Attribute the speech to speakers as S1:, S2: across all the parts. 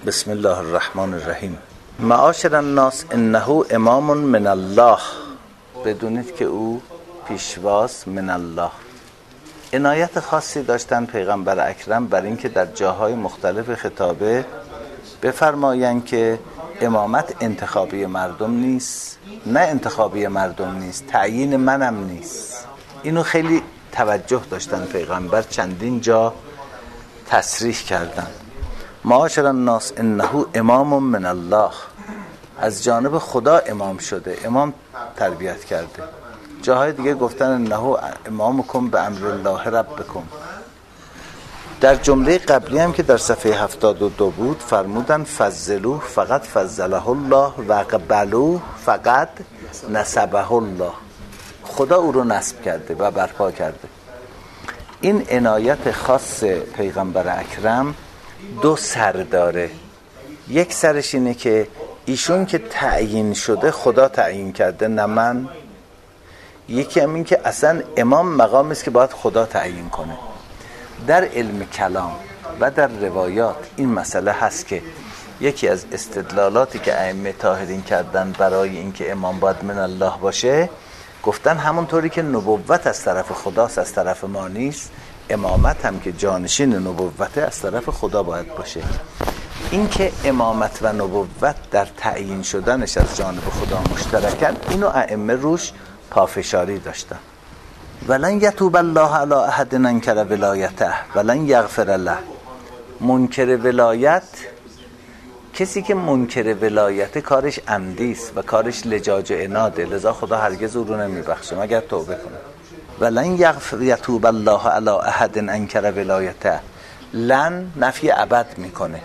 S1: بسم الله الرحمن الرحیم. معاشر الناس انه امام من الله، بدونید که او پیشواست من الله. عنایت خاصی داشتن پیغمبر اکرم بر اینکه در جاهای مختلف خطابه بفرمایند که امامت انتخابی مردم نیست، نه انتخابی مردم نیست، تعیین منم نیست. اینو خیلی توجه داشتن پیغمبر، چندین جا تصریح کردن. معاشر الناس انه امام من الله، از جانب خدا امام شده، امام تربیت کرده. جاهای دیگه گفتن انه امامکم به امر الله ربکم. در جمله قبلی هم که در صفحه 72 بود فرمودن فضلوه فقط فضله الله و قبلوه فقط نسبه الله، خدا او رو نصب کرده و برپا کرده. این عنایت خاص پیغمبر اکرم دو سر داره. یک سرش اینه که ایشون که تعیین شده خدا تعیین کرده، نه من. یکی هم این که اصلا امام مقامی است که باید خدا تعیین کنه. در علم کلام و در روایات این مسئله هست که یکی از استدلالاتی که ائمه طاهرین کردن برای اینکه امام باید من الله باشه، گفتن همونطوری که نبوت از طرف خداست، از طرف ما نیست، امامت هم که جانشین نبوته از طرف خدا باید باشه. این که امامت و نبوت در تعیین شدنش از جانب خدا مشترکن، اینو ائمه روش پافشاری داشتن. ولن یتوب الله علی احد انکر ولایته ولن یغفر له. منکر ولایت، کسی که منکر ولایت کارش عمدی است و کارش لجاج و عناده، لذا خدا هرگز او رو نمیبخشه مگر توبه کنه. ولن یتوب الله علی احد انکر ولایته، لن نفی ابد میکنه،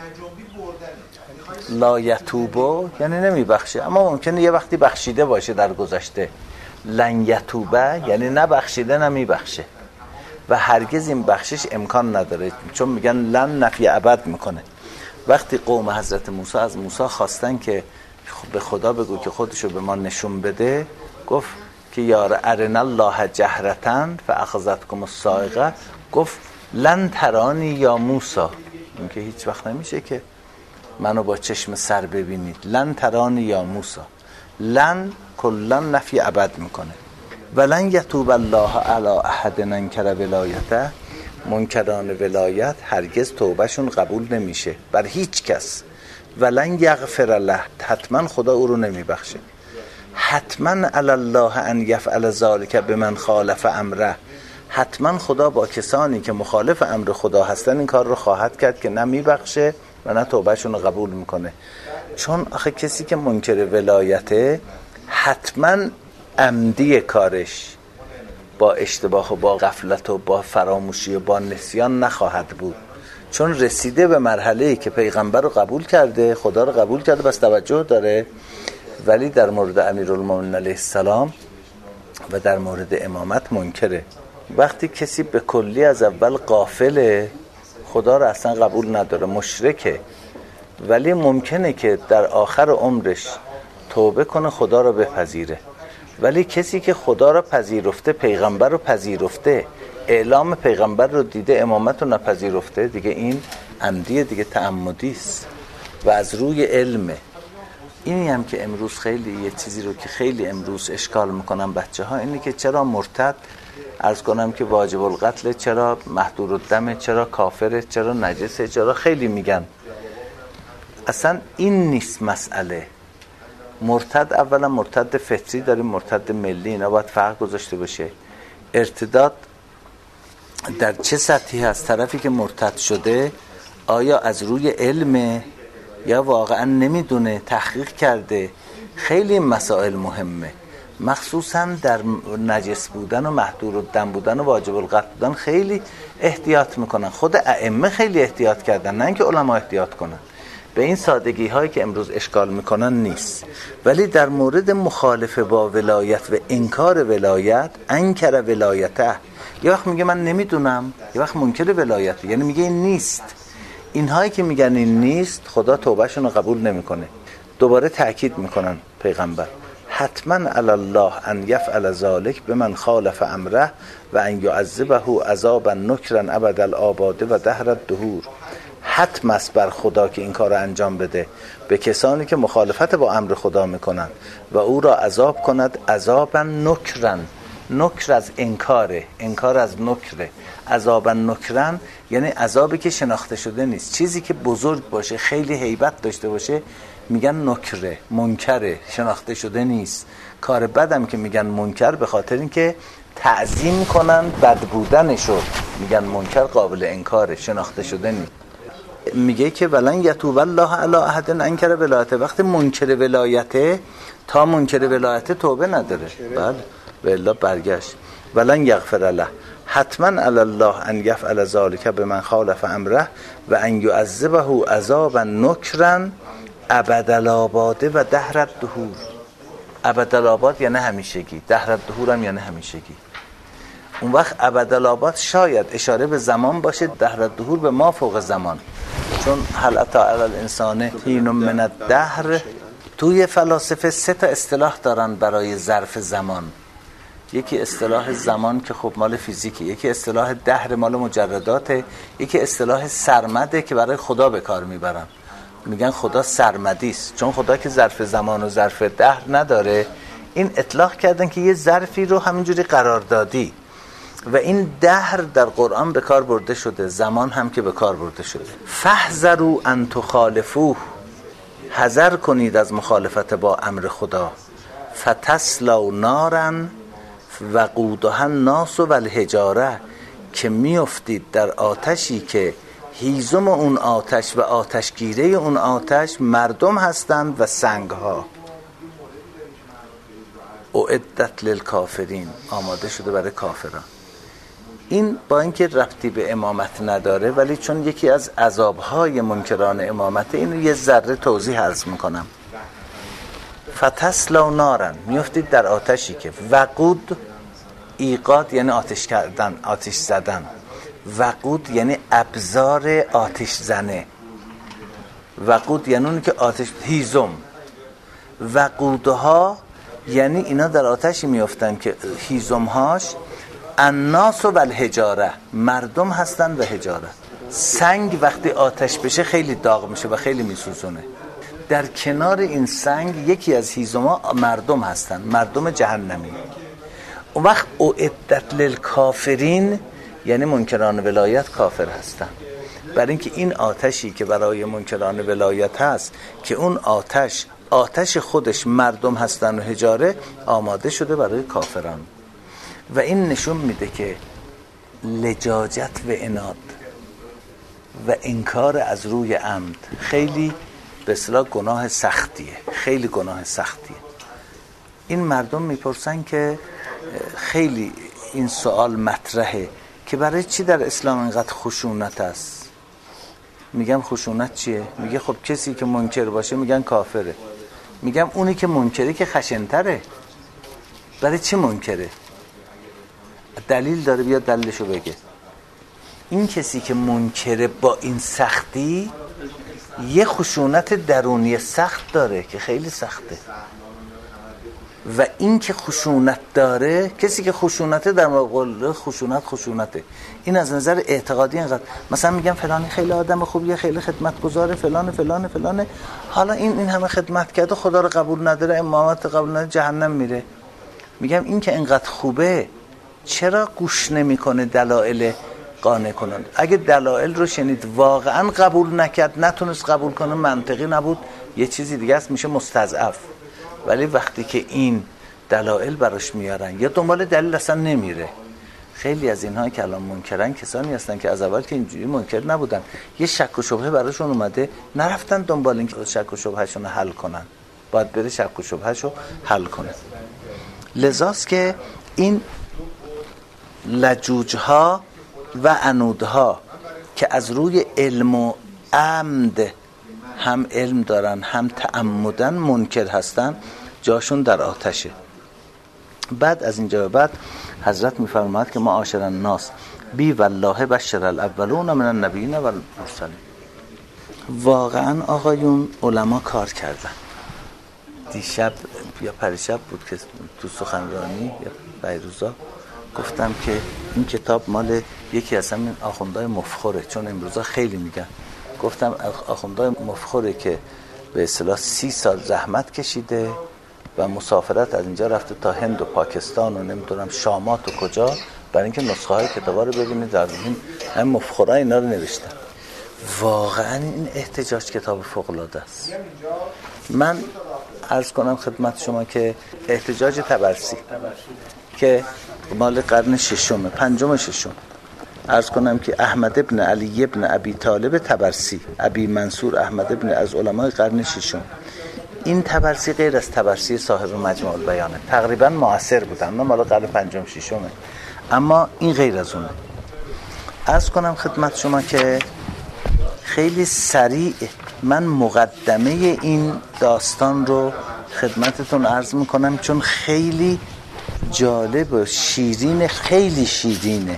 S1: لا یتوبو یعنی نمیبخشه، اما ممکنه یه وقتی بخشیده باشه در گذشته. لن یتوبه یعنی نبخشیده نمیبخشه و هرگز این بخشش امکان نداره، چون میگن لن نفی ابد میکنه. وقتی قوم حضرت موسی از موسی خواستن که به خدا بگو که خودشو به ما نشون بده، گفت که یار ارنا الله جهرتن فاخذتکم الصاعقه، گفت لن ترانی یا موسی، این که هیچ وقت نمیشه که منو با چشم سر ببینید. لن ترانی یا موسی، لن کلن نفی ابد میکنه. ولن یتوب الله علی احد انکر ولایته، منکران ولایت هرگز توبهشون قبول نمیشه بر هیچ کس. ولن یغفر له، حتما خدا او رو نمیبخشه. حتما علی الله ان یفعل ذلک بمن خالف امره، حتما خدا با کسانی که مخالف امر خدا هستن این کار رو خواهد کرد که نه میبخشه و نه توبهشون رو قبول میکنه. چون آخه کسی که منکر ولایته حتما عمدی کارش با اشتباه و با غفلت و با فراموشی و با نسیان نخواهد بود، چون رسیده به مرحله‌ای که پیغمبر رو قبول کرده، خدا رو قبول کرده، بس توجه داره. ولی در مورد امیرالمومنین علیه السلام و در مورد امامت منکره. وقتی کسی به کلی از اول غافله، خدا رو اصلا قبول نداره، مشرکه، ولی ممکنه که در آخر عمرش توبه کنه، خدا رو بپذیره. ولی کسی که خدا رو پذیرفته، پیغمبر رو پذیرفته، اعلام پیغمبر رو دیده، امامت رو نپذیرفته، دیگه این عمدیه، دیگه تعمدی است و از روی علمه. اینی هم که امروز خیلی یه چیزی رو که خیلی امروز اشکال میکنن بچه ها، اینی که چرا مرتد، عرض کنم که واجب القتل، چرا محظور الدم، چرا کافره، چرا نجسه، چرا خیلی میگن. اصلا این نیست مسئله. مرتد اولا مرتد فطری داریم، مرتد ملی، اینا باید فرق گذاشته باشه. ارتداد در چه سطحی هست؟ طرفی که مرتد شده آیا از روی علمه یا واقعا نمیدونه، تحقیق کرده؟ خیلی مسائل مهمه، مخصوصا در نجس بودن و محظور الدم بودن و واجب القتل بودن خیلی احتیاط میکنن. خود ائمه خیلی احتیاط کردن، نه اینکه علما احتیاط کنن. به این سادگی هایی که امروز اشکال میکنن نیست. ولی در مورد مخالفه با ولایت و انکار ولایت، انکر ولایته، یه وقت میگه من نمیدونم، یه وقت منکر ولایت، یعنی میگه این نیست. اینهایی که میگن این نیست، خدا توبهشون رو قبول نمیکنه. دوباره تأکید میکنن پیغمبر حتما علی الله ان یفعل ذلک بمن خالف امره و ان یعذبه عذابا نکرا ابد الآباد و دهر الدهور. حتم است بر خدا که این کار رو انجام بده به کسانی که مخالفت با امر خدا میکنن و او را عذاب کند عذابا نکرن. نکر از انکاره، انکار از نکره. عذابا نکرن یعنی عذابی که شناخته شده نیست، چیزی که بزرگ باشه خیلی هیبت داشته باشه میگن نکره، منکره، شناخته شده نیست. کار بدم که میگن منکر به خاطر اینکه تعظیم کنن بد بودنشو، میگن منکر قابل انکاره، شناخته شده نیست. میگه که ولن یتوب الله علی احد انکر ولایته، وقتی منکر ولایته تا منکر ولایته توبه نداره، بله و الا برگشت. ولن یغفر له حتما علی الله ان یفعل ذلک بمن خالف امره و ان یعذبه عذابا نکرا ابدالآباد و دهر الدهور. ابدالآباد یعنی همیشگی، دهر الدهور هم یعنی همیشگی. اون وقت ابدالآباد شاید اشاره به زمان باشه، دهر الدهور به ما فوق زمان، چون هل اتی علی الانسان حین من الدهر. توی فلاسفه 3 تا اصطلاح دارن برای ظرف زمان. یکی اصطلاح زمان که خب مال فیزیکی، یکی اصطلاح دهر مال مجرداته، یکی اصطلاح سرمده که برای خدا به کار میبرن. میگن خدا سرمدی است، چون خدا که ظرف زمان و ظرف دهر نداره، این اطلاق کردن که یه ظرفی رو همینجوری قرار دادی و این دهر در قرآن به کار برده شده، زمان هم که به کار برده شده. فاحذروا ان تخالفوه، حذر کنید از مخالفت با امر خدا. فتسلوا نارا وقودها الناس والحجاره، که میافتید در آتشی که هیزم اون آتش و آتشگیره اون آتش مردم هستند و سنگها. اعدت للکافرین، آماده شده برای کافران. این با اینکه ربطی به امامت نداره، ولی چون یکی از عذابهای منکران امامت، اینو یه ذره توضیح عرض میکنم. فتسلوا نارا، میافتید در آتشی که وقود، ایقاد یعنی آتش کردن، آتش زدن. وقود یعنی ابزار آتش زنه. وقود یعنی اون که آتش، هیزم. وقودها یعنی اینا در آتشی میافتن که هیزمهاش الناس و الحجاره، مردم هستن و حجاره. سنگ وقتی آتش بشه خیلی داغ میشه و خیلی میسوزونه. در کنار این سنگ یکی از هیزم‌ها مردم هستن، مردم جهنمی. اون وقت اعدت للکافرین یعنی منکران ولایت کافر هستن، برای اینکه این آتشی که برای منکران ولایت هست که اون آتش خودش مردم هستن و حجاره، آماده شده برای کافران. و این نشون میده که لجاجت و عناد و انکار از روی عمد خیلی به اصطلاح گناه سختیه، خیلی گناه سختیه. این مردم میپرسن که خیلی این سوال مطرحه که برای چی در اسلام اینقدر خشونت است؟ میگم خشونت چیه؟ میگه خب کسی که منکر باشه میگن کافره. میگم اونی که منکره که خشن‌تره. برای چی منکره؟ دلیل داره، بیا دلیلشو بگه. این کسی که منکره با این سختی یه خشونت درونی سخت داره که خیلی سخته، و این که خشونت داره، کسی که خشونته در مقابل خشونته، این از نظر اعتقادی اینقدر، مثلا میگم فلانی خیلی آدم خوبیه، خیلی خدمتگزاره، فلان، حالا این همه خدمت کرده خدا رو قبول نداره، امامت قبول نداره، جهنم میره. میگم این که اینقدر خوبه چرا گوش نمیکنه دلایل قانع کنند؟ اگه دلایل رو شنید واقعا قبول نکرد، نتونست قبول کنه، منطقی نبود، یه چیزی دیگه است، میشه مستضعف. ولی وقتی که این دلایل براش میارن یا دنبال دلیل اصلا نمیره. خیلی از اینها که الان منکرن کسانی هستن که از اول که اینجوری منکر نبودن، یه شک و شبهه براشون اومده، نرفتن دنبال این شک و شبههشون رو حل کنن، باید بره شک و شبههشو حل کنه. لذاست که این لجوجها و عنودها که از روی علم و عمد، هم علم دارن هم تعمدن منکر هستن، جاشون در آتشه. بعد از اینجا بعد حضرت میفرماید که معاشر الناس بی والله بشر الاولون من النبیین و المرسلین. واقعا آقایون علما کار کردن. دیشب یا پریشب بود که تو سخنرانی یا بیروزا گفتم که این کتاب مال یکی از همین آخوندهای مفخوره، چون امروزا خیلی میگن. گفتم آخوندهای مفخوری که به اصطلاح 30 سال زحمت کشیده و مسافرت از اینجا رفته تا هند و پاکستان و نمیدونم شامات و کجا، برای اینکه نسخه های کتابا رو ببینید، در این هم مفخورای اینا رو نوشتن. واقعا این احتجاج کتاب فوق العاده است. من عرض کنم خدمت شما که احتجاج طبرسی که مال قرن ششم، پنجم ششم، عرض کنم که احمد ابن علی ابن ابی طالب طبرسی، ابی منصور احمد ابن، از علمای قرن ششم. این طبرسی غیر از طبرسی صاحب مجموع البیانه، تقریبا معاصر بودن، نه مال قرن پنجم ششمه، اما این غیر از اونه. عرض کنم خدمت شما که خیلی سریع من مقدمه این داستان رو خدمتتون عرض میکنم، چون خیلی جالب و شیرین، خیلی شیرینه.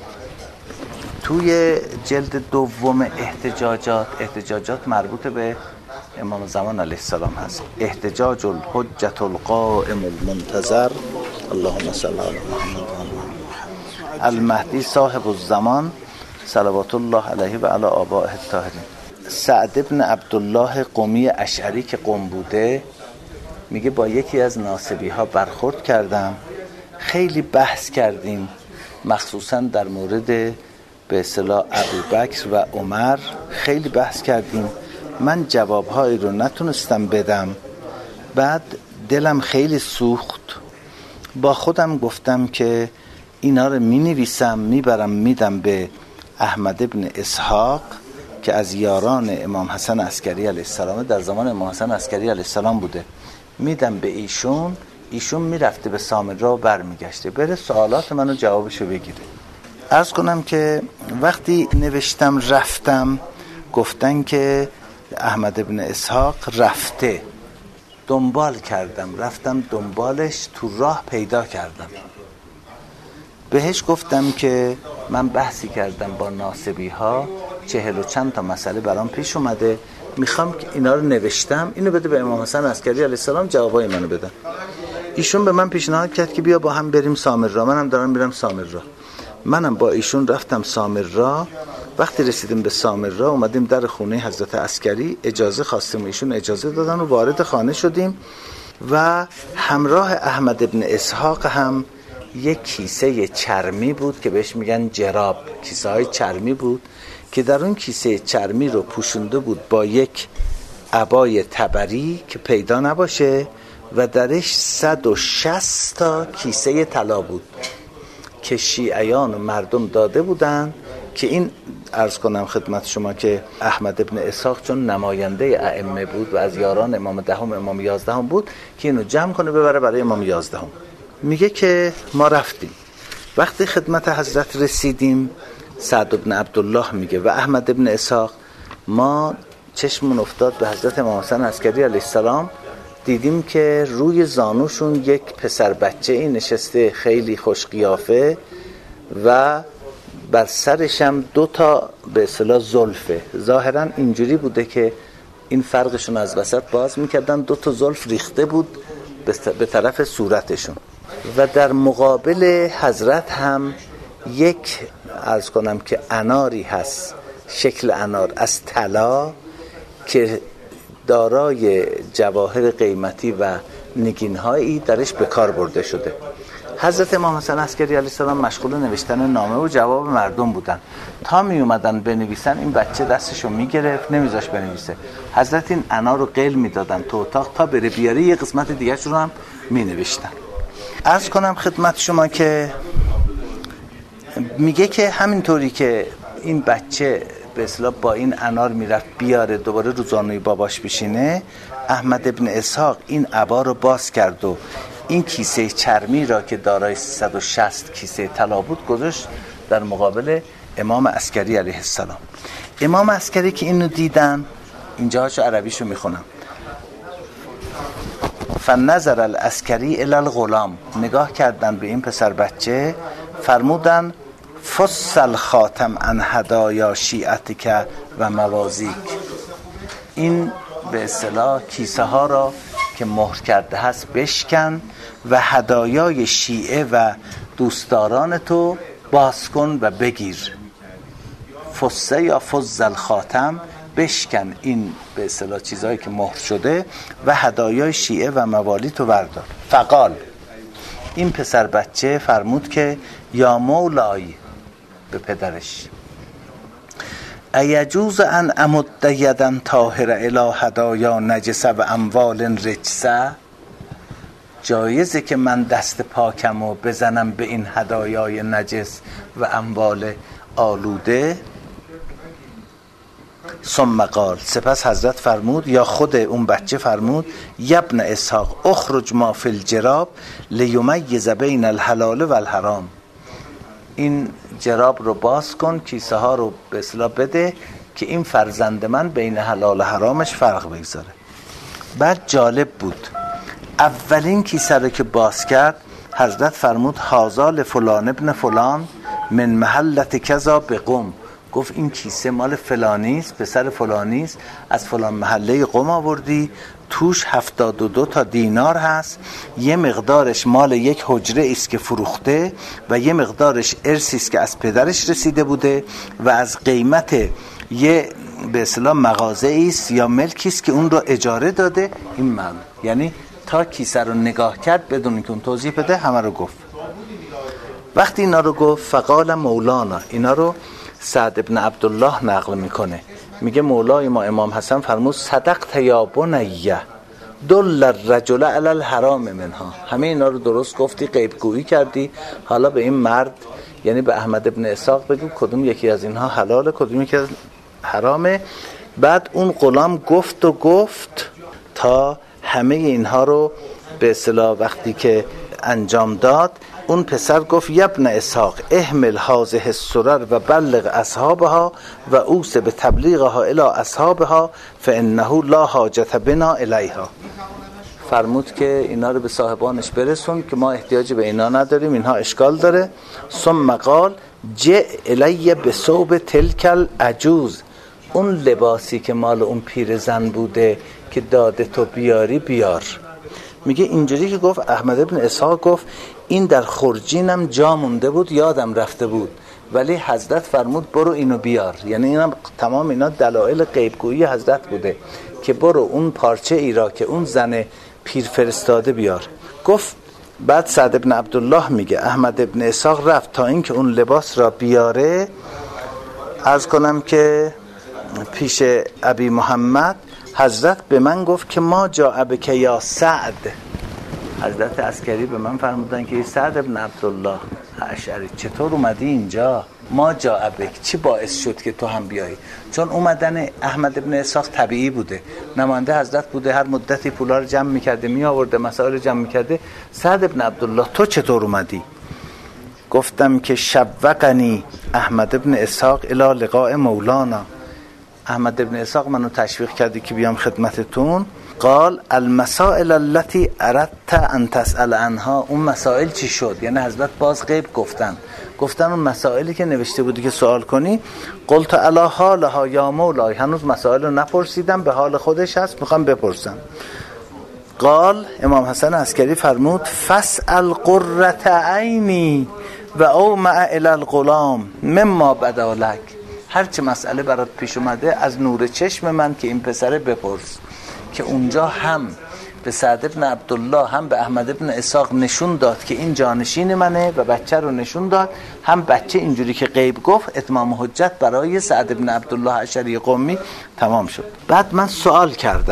S1: توی جلد دوم احتجاجات مربوط به امام زمان علیه السلام هست. احتجاج الحجة القائم المنتظر، اللهم صل علی محمد المهدی صاحب الزمان صلوات الله علیه و علی آبائه الطاهرین. سعد ابن عبدالله قمی اشعری که قم بوده میگه با یکی از ناصبی ها برخورد کردم، خیلی بحث کردیم، مخصوصا در مورد به اصطلاح ابوبکر و عمر خیلی بحث کردیم. من جوابهایی رو نتونستم بدم، بعد دلم خیلی سوخت، با خودم گفتم که اینا رو می نویسم، میبرم میدم به احمد ابن اسحاق که از یاران امام حسن عسکری علیه السلام، در زمان امام حسن عسکری علیه السلام بوده، میدم به ایشون میرفته به سامرا و برمیگشته، بره سوالات منو جوابشو بگیره. عرض کنم که وقتی نوشتم رفتم، گفتن که احمد ابن اسحاق رفته، دنبال کردم، رفتم دنبالش، تو راه پیدا کردم، بهش گفتم که من بحثی کردم با ناصبی ها، 40 و چند تا مسئله برام پیش اومده، میخوام که اینا رو نوشتم، اینو بده به امام حسن عسکری علیه السلام، جوابای منو بدن. ایشون به من پیشنهاد کرد که بیا با هم بریم سامرا، منم دارم میرم سامرا. منم با ایشون رفتم سامرا. وقتی رسیدیم به سامرا اومدیم در خونه حضرت عسکری، اجازه خواستیم، ایشون اجازه دادن و وارد خانه شدیم و همراه احمد ابن اسحاق هم یک کیسه چرمی بود که بهش میگن جراب، کیسه های چرمی بود که در اون کیسه چرمی رو پوشونده بود با یک عبای تبری که پیدا نباشه و درش 160 تا کیسه طلا بود که شیعیان و مردم داده بودن، که این عرض کنم خدمت شما که احمد ابن اسحاق چون نماینده ائمه بود و از یاران امام دهم، امام 11 بود، که اینو جمع کنه ببره برای امام 11. میگه که ما رفتیم، وقتی خدمت حضرت رسیدیم، سعد ابن عبدالله میگه و احمد ابن اسحاق، ما چشمون افتاد به حضرت امام حسن عسکری علیه السلام، دیدیم که روی زانوشون یک پسر بچه ای نشسته خیلی خوش قیافه و بر سرش هم 2 تا به اصطلاح زلفه، ظاهرا اینجوری بوده که این فرقشون از وسط باز میکردن، 2 تا زلف ریخته بود به طرف صورتشون و در مقابل حضرت هم یک عرض کنم که اناری هست، شکل انار از طلا که دارای جواهر قیمتی و نگین‌هایی درش به کار برده شده. حضرت امام حسن عسکری علیه السلام مشغول نوشتن نامه و جواب مردم بودن، تا می اومدن بنویسن این بچه دستشو میگرفت، نمیذاش بنویسه، حضرت این انا رو قل میدادن تو اتاق تا بره بیاره، یه قسمت دیگه رو هم می نوشتن. عرض کنم خدمت شما که میگه که همینطوری که این بچه به اصطلاح با این انار میرفت بیاره دوباره رو زانوی باباش بشینه، احمد ابن اسحاق این عبا رو باز کرد و این کیسه چرمی را که دارای 160 کیسه طلا بود گذاشت در مقابل امام عسکری علیه السلام. امام عسکری که اینو دیدن، اینجاهاشو عربیشو میخونم، فنظر العسکری الی الغلام، نگاه کردن به این پسر بچه، فرمودن فصل خاتم عن هدایا شیعتک و موازیک، این به اصطلاح کیسه ها را که مهر کرده هست بشکن و هدایای شیعه و دوستداران تو باز کن و بگیر. فصه یا فضل خاتم بشکن این به اصطلاح چیزهایی که مهر شده و هدایای شیعه و موالید رو وردار. فقال، این پسر بچه فرمود که یا مولای به پدرش، ایجوز ان امد یدا طاهره الی هدایا نجسه و اموال رجسه، جایزه که من دست پاکم و بزنم به این هدایای نجس و اموال آلوده؟ ثم قال، سپس حضرت فرمود یا خود اون بچه فرمود یبن اسحاق اخرج ما فی الجراب لیمیز بین الحلال و الحرام، این جراب رو باز کن، کیسه ها رو به اصطلاح بده که این فرزند من بین حلال و حرامش فرق بگذاره. بعد جالب بود، اولین کیسه رو که باز کرد حضرت فرمود هذا لفلان ابن فلان من محلت کذا بقم، گفت این کیسه مال فلانیست، پسر فلانیست، از فلان محله قم آوردی، توش 72 تا دینار هست، یه مقدارش مال یک حجره است که فروخته و یه مقدارش ارثی است که از پدرش رسیده بوده و از قیمت یه به اصطلاح مغازه است یا ملکی است که اون رو اجاره داده. این معنی یعنی تا کیسه رو نگاه کرد بدون که اون توضیح بده همه رو گفت. وقتی اینا رو گفت فقال مولانا، اینا رو سعد ابن عبدالله نقل میکنه، میگه مولای ما امام حسن فرمود صدقت یا بنیه دل الرجل علی الحرام منها، همه اینا رو درست گفتی، غیب گویی کردی، حالا به این مرد یعنی به احمد ابن اسحاق بگو کدوم یکی از اینها حلاله کدوم یکی از حرامه. بعد اون غلام گفت تا همه اینها رو به اصطلاح وقتی که انجام داد، اون پسر گفت یبن اسحاق احمل هذه السرر و بلغ اصحابها و اوص به تبلیغها الی اصحابها فانه لا حاجت بنا الیها، فرمود که اینا رو به صاحبانش برسون که ما احتیاج به اینا نداریم، اینها اشکال داره. ثم قال جئ الی بثوب تلک العجوز، اون لباسی که مال اون پیرزن بوده که داده تو بیاری بیار. میگه اینجوری که گفت احمد ابن اسحاق گفت این در خرجینم جا مونده بود یادم رفته بود، ولی حضرت فرمود برو اینو بیار، یعنی اینم تمام اینا دلایل غیبگویی حضرت بوده که برو اون پارچه ای را که اون زن پیر فرستاده بیار. گفت بعد سعد ابن عبدالله میگه احمد ابن اسحاق رفت تا اینکه اون لباس را بیاره. عرض کنم که پیش ابی محمد حضرت به من گفت که ما جاء بک یا سعد، حضرت عسکری به من فرمودن که سعد ابن عبدالله اشعری چطور اومدی اینجا، ما جاء بک، چی باعث شد که تو هم بیایی؟ چون اومدن احمد ابن اسحاق طبیعی بوده، نماینده حضرت بوده، هر مدتی پولا رو جمع میکرده می آورده، مسائل رو جمع میکرده. سعد ابن عبدالله تو چطور اومدی؟ گفتم که شوقنی احمد ابن اسحاق الی لقاء مولانا، احمد ابن اسحاق منو تشویق کردی که بیام خدمتتون. قال المسائل التي اردت ان تسأل عنها، اون مسائل چی شد؟ یعنی حضرت باز غیب گفتن اون مسائلی که نوشته بودی که سوال کنی. قلت علی حالها یا مولای، هنوز مسائل رو نپرسیدم، به حال خودش هست میخوام بپرسم. قال امام حسن عسکری فرمود فاسأل قرة عینی و او مع الی الغلام مما بدا لک، هرچه مسئله برات پیش اومده از نور چشم من که این پسره بپرس. که اونجا هم به سعد ابن عبدالله هم به احمد ابن اسحاق نشون داد که این جانشین منه و بچه رو نشون داد، هم بچه اینجوری که غیب گفت اتمام حجت برای سعد ابن عبدالله اشعری قمی تمام شد. بعد من سوال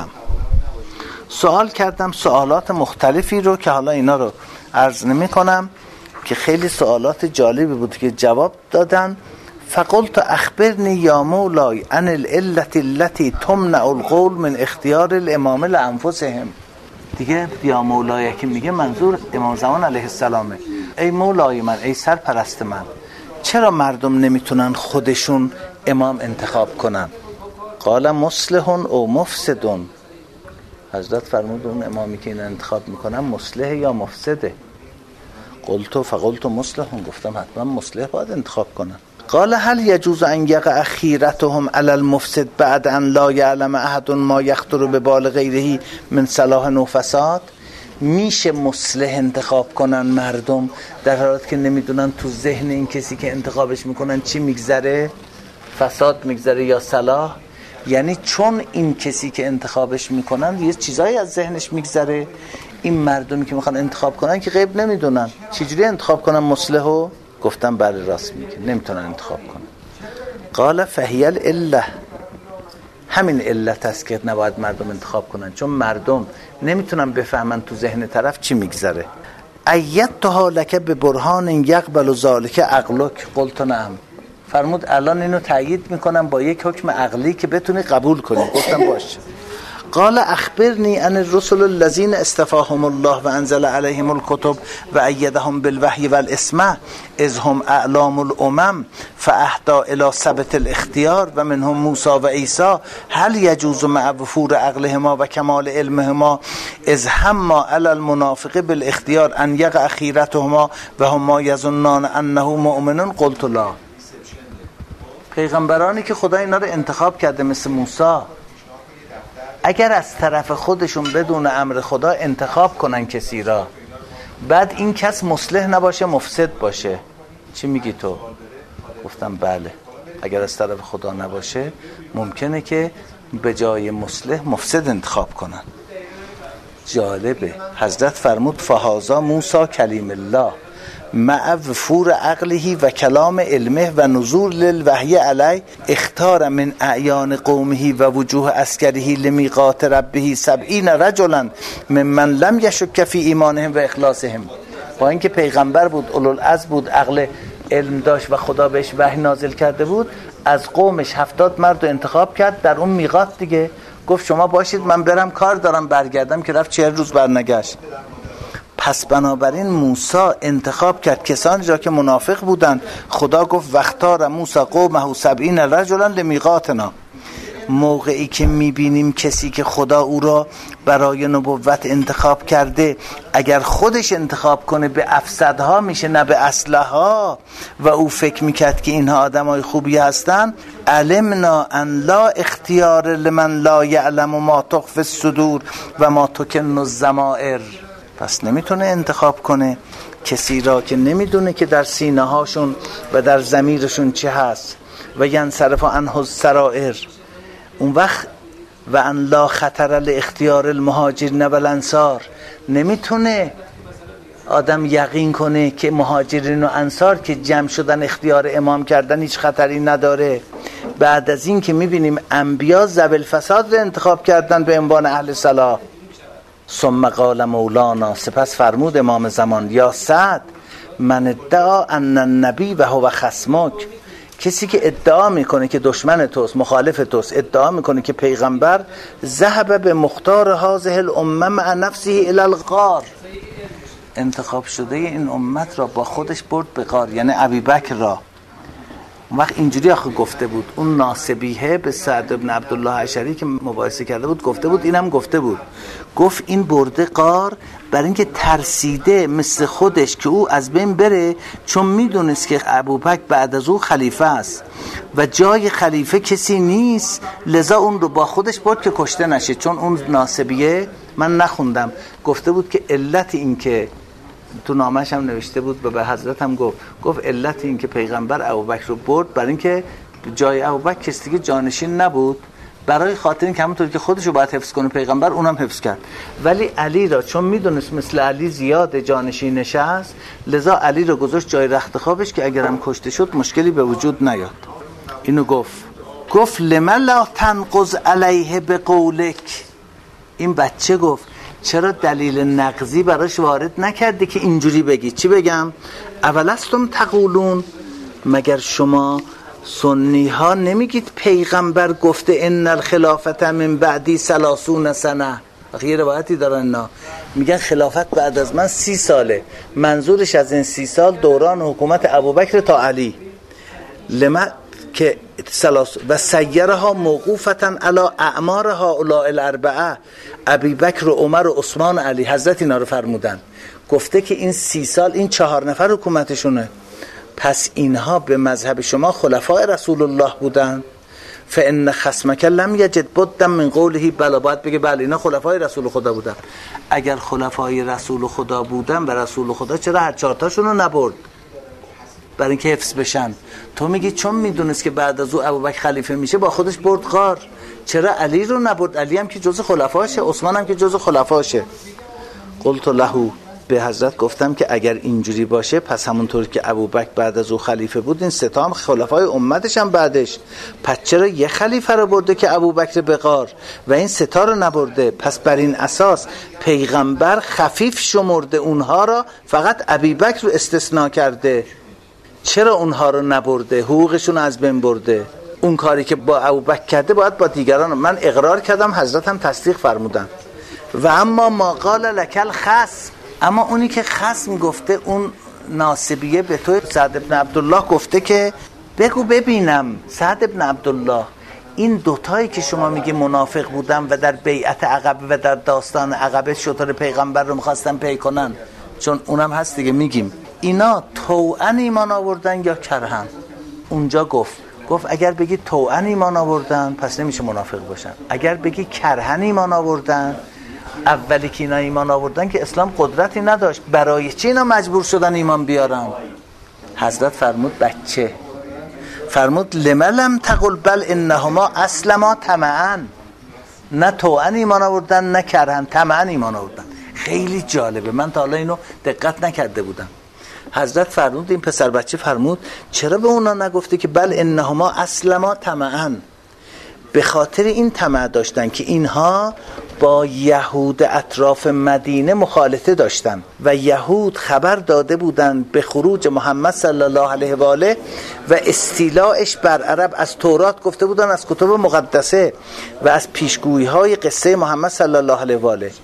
S1: کردم سوالات مختلفی رو که حالا اینا رو عرض نمی کنم که خیلی سوالات جالبی بود که جواب دادن. فقلت اخبرنی یا مولای عن العلة التي تمنع القول من اختیار الامام لانفسهم. دیگه یا مولای که میگه منظور امام زمان علیه السلامه. ای مولای من، ای سرپرست من، چرا مردم نمیتونن خودشون امام انتخاب کنن؟ قال مصلح او مفسد. حضرت فرمود اون امامی که این انتخاب میکنن مصلح یا مفسده؟ فقلت مصلح، گفتم حتما مصلح باید انتخاب کنن. قال هل يجوز ان يقع خيرتهم على المفسد بعد ان لا يعلم احد ما يخطر ببال غيره من صلاح و فساد؟ میشه مصلح انتخاب کنن مردم در حالی که نمیدونن تو ذهن این کسی که انتخابش میکنن چی میگذره، فساد میگذره یا صلاح؟ یعنی چون این کسی که انتخابش میکنن یه چیزایی از ذهنش میگذره، این مردمی که میخوان انتخاب کنن که غیب نمیدونن چجوری انتخاب کنن مصلحو. گفتم بله راست میگه، نمیتونن انتخاب کنن. قال فهی العله، همین علت است که نباید مردم انتخاب کنن، چون مردم نمیتونن بفهمن تو ذهن طرف چی میگذره. ایتها لک به برهان یقبل ذلک عقلک. قلت نعم. فرمود الان اینو تایید میکنم با یک حکم عقلی که بتونی قبول کنی. گفتم باشه. قال اخبرنی عن الرسل الذين استفاهم الله وانزل عليهم الكتب وأيدهم بالوحي والاسمه اذ هم اعلام الامم فاهدى الى ثبت الاختيار ومنهم موسى وعيسى هل يجوز مع وفور عقلهما وكمال علمهما اذ هم على المنافق بالاختيار ان يقع خيرتهما وهم ما يظنون انه مؤمن. قلت لا. پیغمبرانی که خدا اینا رو انتخاب کرده مثل موسی، اگر از طرف خودشون بدون امر خدا انتخاب کنن کسی را، بعد این کس مصلح نباشه مفسد باشه، چی میگی تو؟ گفتم بله، اگر از طرف خدا نباشه ممکنه که به جای مصلح مفسد انتخاب کنن. جالبه. حضرت فرمود فهذا موسی کلیم الله مع وفور عقله و کلام علمه و نزول للوحی علی اختار من اعیان قومه و وجوه عسکره لمیقات ربه 70 رجلا ممن لم یشک فی ایمانهم و اخلاصهم. با اینکه پیغمبر بود، اولوالعزم بود، عقل علم داشت و خدا بهش وحی نازل کرده بود، از قومش 70 مرد رو انتخاب کرد در اون میقات دیگه. گفت شما باشید، من برم کار دارم برگردم، که رفت 40 روز برنگشت. پس بنابراین موسی انتخاب کرد کسانی را که منافق بودند. خدا گفت واختار موسی قومه 70 رجلا لمیقاتنا. موقعی که میبینیم کسی که خدا او را برای نبوت انتخاب کرده، اگر خودش انتخاب کنه به افسدها میشه نه به اصلها، و او فکر میکرد که اینها آدمای خوبی هستن، علمنا ان لا اختیار لمن لا یعلم ما تخفی الصدور و ما تکن الضمائر. پس نمیتونه انتخاب کنه کسی را که نمیدونه که در سینه هاشون و در ضمیرشون چه هست. و ینصرف عنه السرائر. اون وقت و ان لا خطر لاختیار المهاجرین والانصار، نمیتونه آدم یقین کنه که مهاجرین و انصار که جمع شدن اختیار امام کردن هیچ خطری نداره. بعد از این که میبینیم انبیا ذوی الفساد رو انتخاب کردن به عنوان اهل صلاح. ثم قال مولانا، سپس فرمود امام زمان، یا سعد من ادعا ان النبی و هو خصمک. کسی که ادعا میکنه که دشمن توست، مخالف توست، ادعا میکنه که پیغمبر ذهب به مختار هذه الامه مع نفسه الی الغار، انتخاب شده این امت را با خودش برد به غار، یعنی ابوبکر را. اون وقت اینجوری آخه گفته بود، اون ناسبیه به سعد بن عبدالله اشعری که مباحثه کرده بود گفته بود، اینم گفته بود، گفت این برده غار برای اینکه ترسیده مثل خودش که او از بین بره، چون میدونست که ابوبکر بعد از او خلیفه است و جای خلیفه کسی نیست، لذا اون رو با خودش برد که کشته نشه. چون اون ناسبیه من نخوندم، گفته بود که علت این که تو نامش هم نوشته بود و به حضرت هم گفت علت این که پیغمبر ابوبکر رو برد برای اینکه جای ابوبکر کسی دیگه جانشین نبود، برای خاطر این که همونطور که خودش رو باید حفظ کنه پیغمبر، اونم حفظ کرد. ولی علی را چون میدونست مثل علی زیاد جانشینش هست، لذا علی رو گذاشت جای رخت خوابش که اگرم کشته شد مشکلی به وجود نیاد. اینو گفت لما لا تنقض علیه بقولک. این بچه گفت چرا دلیل نقضی براش وارد نکردی که اینجوری بگی؟ چی بگم؟ اولستم تقولون، مگر شما سنی ها نمیگید پیغمبر گفته ان الخلافت من بعدی 30 سنه؟ یه روایتی دارن اینا میگن خلافت بعد از من 30 ساله، منظورش از این 30 سال دوران حکومت ابوبکر تا علی. لما که و سیرها موقوفتا علی اعمارها اولئک الاربعه، ابوبکر و عمر و عثمان و علی. حضرت اینا رو فرمودن، گفته که این 30 سال این 4 نفر حکومتشونه، پس اینها به مذهب شما خلفای رسول الله بودن. فان خصمک لم یجد بدا من قوله، بلا باید بگه بله اینا خلفای رسول خدا بودن. اگر خلفای رسول خدا بودن و رسول خدا چرا هر 4 تاشون رو نبرد برای اینکه حفظ بشن؟ تو میگی چون میدونست که بعد از او ابوبکر خلیفه میشه با خودش برد غار. چرا علی رو نبرد؟ علی هم که جز خلفاشه، عثمان هم که جز خلفاشه. قلت له، به حضرت گفتم که اگر اینجوری باشه پس همونطور که ابوبکر بعد از او خلیفه بود این سه تا هم خلفای امتش هم بعدش، پس چرا یه خلیفه رو برده که ابوبکر بقار و این سه تا رو نبرده؟ پس بر این اساس پیغمبر خفیف شمرده اونها را، فقط ابوبکر رو استثناء کرده. چرا اونها رو نبرده؟ حقوقشون از بین برده. اون کاری که با ابوبکر کرده باید با دیگران. من اقرار کردم، حضرت هم تصدیق فرمودن. و اما ما قال لکل خصم، اما اونی که خصم گفته، اون ناصبیه به تو سعد ابن عبدالله گفته که بگو ببینم سعد ابن عبدالله، این دوتایی که شما میگه منافق بودن و در بیعت عقبه و در داستان عقبه شطور پیغمبر رو میخواستن پی کنن، چون اونم هست دیگه، میگیم اینا طوعا ایمان آوردن یا کرهن؟ اونجا گفت اگر بگی طوعا ایمان آوردن پس نمیشه منافق باشن، اگر بگی کرهن ایمان آوردن، اولی که اینا ایمان آوردن که اسلام قدرتی نداشت، برای چی اینا مجبور شدن ایمان بیارن؟ حضرت فرمود بچه، فرمود لملم تقل بل انهما اسلما طمعا، نه طوعا ایمان آوردن نه کرهن، طمعا ایمان آوردن. خیلی جالبه، من تا حالا اینو دقت نکرده بودم. حضرت فرمود، این پسر بچه فرمود چرا به اونا نگفته که بل انهما اسلما طمعا؟ به خاطر این طمع داشتن که اینها با یهود اطراف مدینه مخالطه داشتن و یهود خبر داده بودند به خروج محمد صلی الله علیه و آله و استیلاعش بر عرب. از تورات گفته بودن، از کتب مقدسه و از پیشگویی های قصه محمد صلی الله علیه و آله.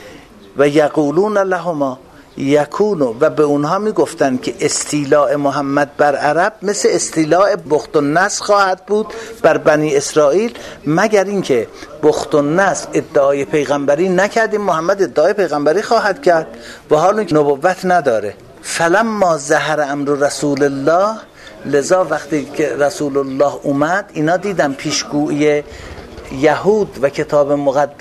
S1: و یقولون لهما یکونو، و به اونها میگفتن که استیلاء محمد بر عرب مثل استیلاء بخت النصر خواهد بود بر بنی اسرائیل، مگر اینکه بخت النصر ادعای پیغمبری نکردیم، محمد ادعای پیغمبری خواهد کرد و حال که نبوت نداره. فلما ظهر امر رسول الله، لذا وقتی که رسول الله اومد اینا دیدن پیشگویی یهود و کتابهای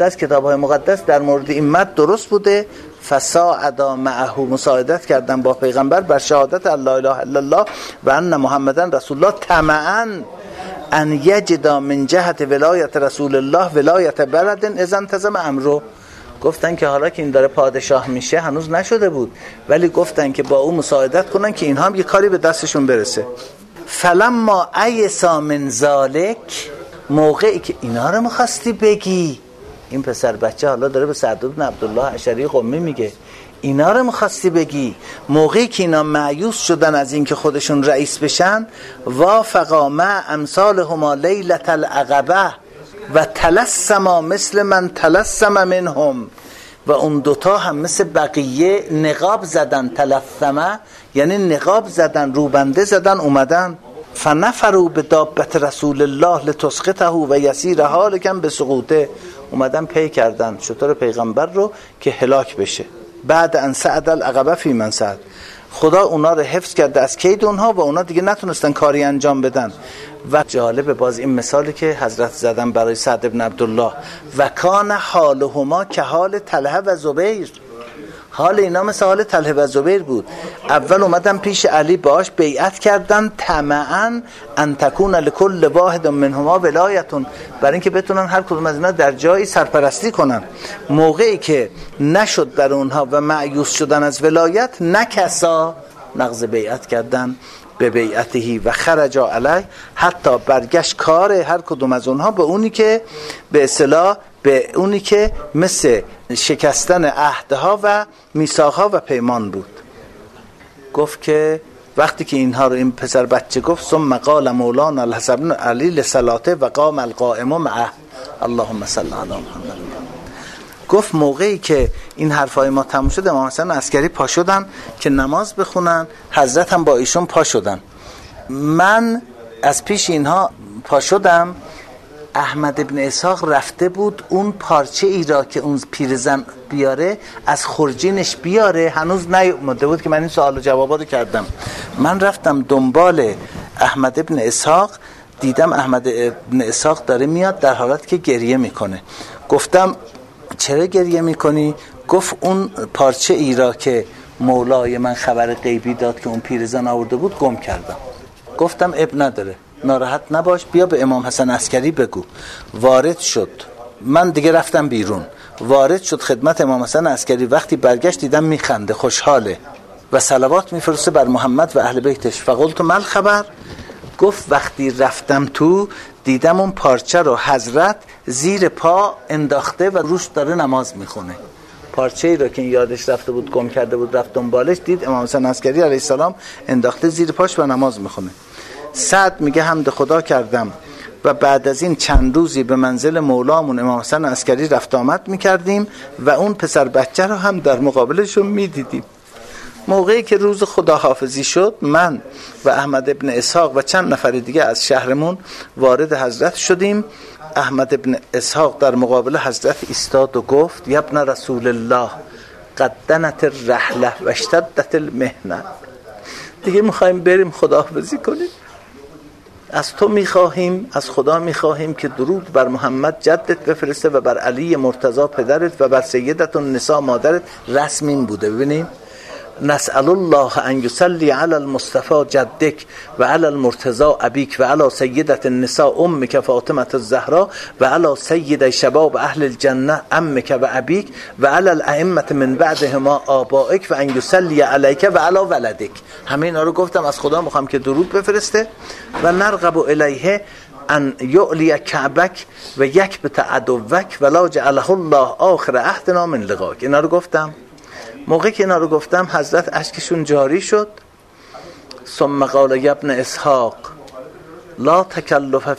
S1: مقدس در مورد این مرد درست بوده، فساعدا معه، مساعدت کردن با پیغمبر بر شهادت لا اله الا الله و ان محمدن رسول الله، طمعا ان یجدا من جهت ولایت رسول الله ولایت بلد اذا انتظم امرو. گفتن که حالا که این داره پادشاه میشه، هنوز نشده بود، ولی گفتن که با او مساعدت کنن که اینها هم یه کاری به دستشون برسه. فلما ایسا من ذالک، موقعی که اینا رو میخواستی بگی، این پسر بچه حالا داره به سعد بن عبدالله اشعری قمی میگه، اینا رو میخواستی بگی، موقعی که اینا مایوس شدن از این که خودشون رئیس بشن، وافقا مع امثالهما لیلة العقبه و تلسما مثل من تلسم منهم، و اون دوتا هم مثل بقیه نقاب زدن، تلسمه یعنی نقاب زدن، روبنده زدن، اومدن فنفروا به دابت رسول الله لتسقطه و یسیر حالکم به سقوطه، اومدن پی کردن شطور پیغمبر رو که هلاک بشه. بعد ان سعد العقبه فی من سعد، خدا اونا رو حفظ کرده از کید اونها و اونا دیگه نتونستن کاری انجام بدن. و جالب باز این مثالی که حضرت زدن برای سعد ابن عبدالله، و کان حالهما که حال طلحه و زبیر، حال اینا مثل حال طلحه و زبیر بود. اول اومدن پیش علی باش بیعت کردن طمعا ان تکون لکل واحد منهما ولایتون، برای اینکه بتونن هر کدوم از اینا در جایی سرپرستی کنن. موقعی که نشد در اونها و مایوس شدن از ولایت، نکسا نقض بیعت کردن به بیعتهی و خرجا علی، حتی برگشت کار هر کدوم از اونها به اونی که به اصطلاح به اونی که مثل شکستن عهدها و میثاقها و پیمان بود. گفت که وقتی که اینها رو این پسر بچه گفت، ثم قال مولانا الحسن بن علی لصلاته و قام القائم معه اللهم صل علی محمد. گفت موقعی که این حرفای ما تموم شد، امام حسن عسکری پا شدن که نماز بخونن، حضرت هم با ایشون پا شدن. من از پیش اینها پا شدم. احمد ابن اسحاق رفته بود اون پارچه ای را که اون پیرزن بیاره از خرجینش بیاره، هنوز نیومده بود که من این سوال و جوابا رو کردم. من رفتم دنبال احمد ابن اسحاق، دیدم احمد ابن اسحاق داره میاد در حالت که گریه میکنه. گفتم چرا گریه میکنی؟ گفت اون پارچه ای را که مولای من خبر غیبی داد که اون پیرزن آورده بود گم کردم. گفتم اب نداره، ناراحت نباش، بیا به امام حسن عسکری بگو. وارد شد، من دیگه رفتم بیرون، وارد شد خدمت امام حسن عسکری. وقتی برگشت دیدم میخنده، خوشحاله و صلوات میفرسته بر محمد و اهل بیتش. فقلت مل خبر؟ گفت وقتی رفتم تو دیدم اون پارچه رو حضرت زیر پا انداخته و روش داره نماز میخونه. پارچه ای رو که یادش رفته بود، گم کرده بود، رفت دنبالش، دید امام حسن عسکری علیه السلام انداخته زیر پاش و نماز میخونه. سعد میگه حمد خدا کردم و بعد از این چند روزی به منزل مولامون امام حسن عسکری رفت آمد میکردیم و اون پسر بچه رو هم در مقابلشون میدیدیم. موقعی که روز خداحافظی شد، من و احمد ابن اسحاق و چند نفر دیگه از شهرمون وارد حضرت شدیم. احمد ابن اسحاق در مقابل حضرت ایستاد و گفت یا ابن رسول الله قد دنت الرحله و اشتدت المحنه. دیگه میخوایم بریم خداحافظی کنیم. از تو میخواهیم، از خدا میخواهیم که درود بر محمد جدت بفرسته و بر علی مرتضی پدرت و بر سیدت النساء مادرت. رسم این بوده. ببینیم نسأل الله ان یصلی علی المصطفى جدک و علی المرتضی ابیک و علی سیدت النساء امک فاطمه الزهرا و علی سید شباب اهل الجنه امک و ابیک و علی الائمه من بعدهما آبائک و ان یصلی علیک و علی ولدک. همه اینا رو گفتم. از خدا میخوام که درود بفرسته و نرغب الیه ان یعلی کعبک و یکبت عدوک ولا جعله الله آخر عهدنا من لقاک. اینا رو گفتم. موقعی که اینا رو گفتم حضرت اشکشون جاری شد. ثم قال ابن اسحاق لا تکلف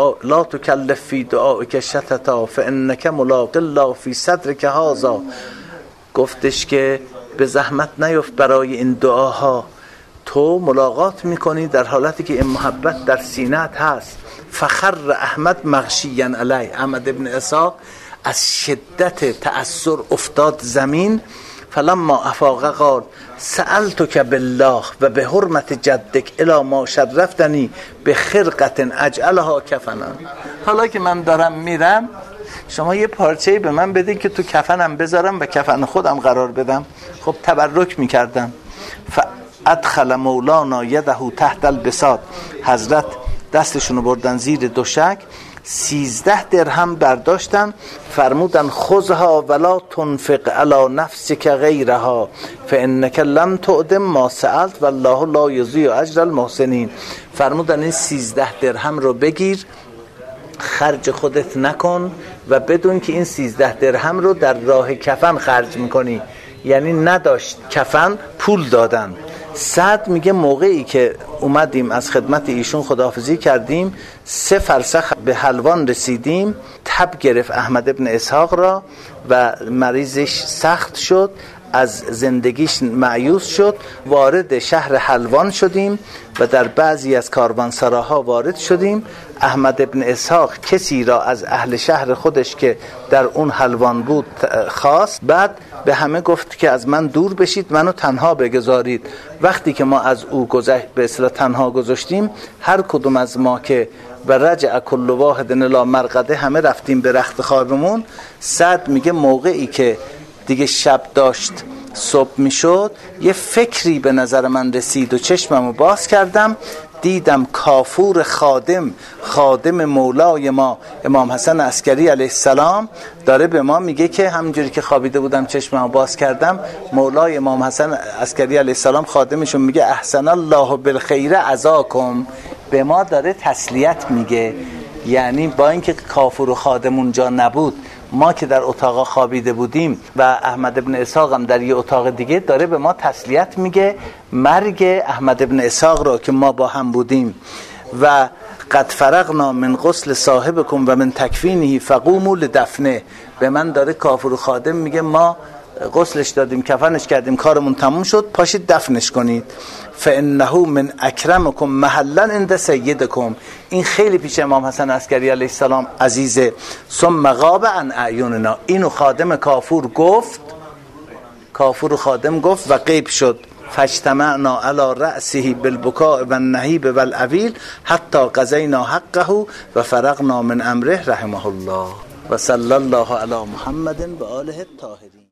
S1: فی دعائک شتتا فانک ملاق الله فی صدرک هذا. گفتش که به زحمت نیفت برای این دعاها، تو ملاقات میکنی در حالتی که این محبت در سینه‌ت هست. فخر احمد مغشیا علیه. احمد ابن اسحاق از شدت تأثر افتاد زمین. فلما افاق قال سألتک بالله و به حرمت جدک الی ما شرفتنی به خرقت اجعلها کفنا. حالا که من دارم میرم شما یه پارچه‌ای به من بدین که تو کفنم بذارم و کفن خودم قرار بدم. خب تبرک میکردم. فادخل مولانا یده تحت البساط. حضرت دستشونو بردن زیر دوشک، 13 درهم برداشتن، فرمودن خذها ولا تنفق علی نفسک غیرها فانک لم تعدم ما سألت والله لا یضیع اجر المحسنین. فرمودن این 13 درهم رو بگیر، خرج خودت نکن و بدون که این 13 درهم رو در راه کفن خرج میکنی. یعنی نداشت کفن، پول دادن. سعد میگه موقعی که اومدیم از خدمت ایشون خداحافظی کردیم، 3 فرسخ به حلوان رسیدیم. تب گرفت احمد ابن اسحاق را و مریضش سخت شد، از زندگیش مایوس شد. وارد شهر حلوان شدیم و در بعضی از کاروانسراها وارد شدیم. احمد ابن اسحاق کسی را از اهل شهر خودش که در اون حلوان بود خواست. بعد به همه گفت که از من دور بشید، منو تنها بگذارید. وقتی که ما از او به اصطلاح تنها گذاشتیم، هر کدوم از ما که و رجع کل واحد الی مرقده، همه رفتیم به رخت خوابمون. سعد میگه موقعی که دیگه شب داشت صبح میشد، یه فکری به نظر من رسید و چشممو باز کردم، دیدم کافور خادم مولای ما امام حسن عسکری علیه السلام داره به ما میگه که همینجوری که خوابیده بودم چشممو باز کردم، مولای امام حسن عسکری علیه السلام خادمشون میگه احسن الله بالخیر عزاکم. به ما داره تسلیت میگه. یعنی با اینکه کافور و خادم اونجا نبود، ما که در اتاق خوابیده بودیم و احمد ابن اسحاق هم در یه اتاق دیگه، داره به ما تسلیت میگه مرگ احمد ابن اسحاق را که ما با هم بودیم. و قد فرغنا من غسل صاحبکم و من تکفینه فقوموا لدفنه. به من داره کافر و خادم میگه ما غسلش دادیم، کفنش کردیم، کارمون تموم شد، پاشید دفنش کنید. فانه من اکرمکم محلا عند سیدکم. این خیلی پیش امام حسن عسکری علیه السلام عزیزه. ثم غاب عن اعیننا. اینو خادم کافور گفت، کافور و خادم گفت و غیب شد. فاجتمعنا علی رأسه بالبکاء و النهیب و العویل حتی قضینا حقه و فرغنا من امره رحمه الله و صلی الله علی محمد و آله الطاهرین.